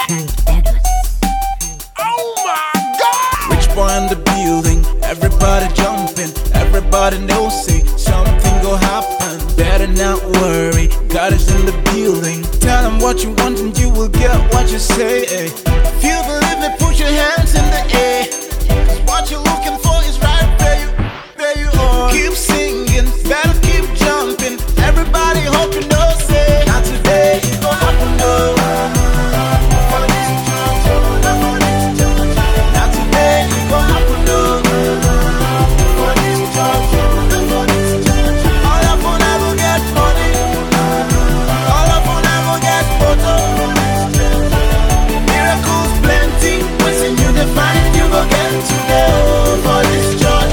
Oh my God! Rich boy in the building, everybody jumping, everybody knows it, something go happen. Better not worry, God is in the building. Tell him what you want and you will get what you say. If you believe me, put your hands in the air. 'Cause what you're looking for is right where you are. Keep singing, better keep jumping. Everybody hope you know, say not today, it gon' happen, no. Not today, it gon' happen, no. All up on never get money. All up on never get photo. Miracles plenty. When you define, you go get to know for this church.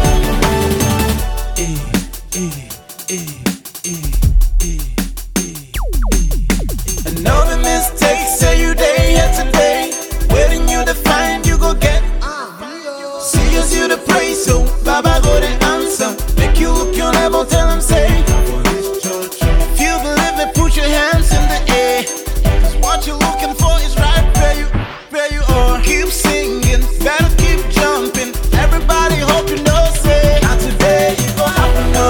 And know the mistakes, say you day here today. Waiting you to find, you go get. See us you to pray, so Baba go the answer. Make you look your level, tell him say. If you believe it, put your hands in the air. 'Cause what you're looking for is right where you are. Keep singing, better keep jumping. Everybody hope you know, say not today, it gon' happen, no.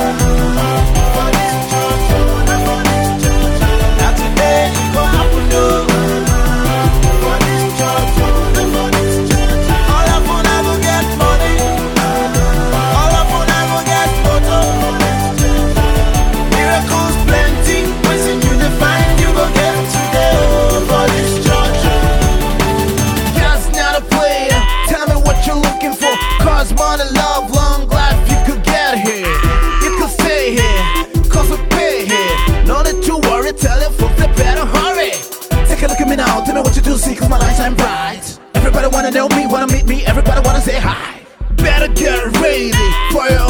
Not today, it gon' happen, no. All up on never get money. All up on never get photo. Miracles plenty. When you define, you go get today for this church. Just not a player. Tell me what you're looking for. Cause money, love, long life, you could get here. You could stay here. Cause we pay here. No need to worry, tell your folks they better hurry. Take a look at me now, tell me what you do, see, cause my light shine bright. Everybody wanna know me, wanna meet me, everybody wanna say hi. Better get ready for your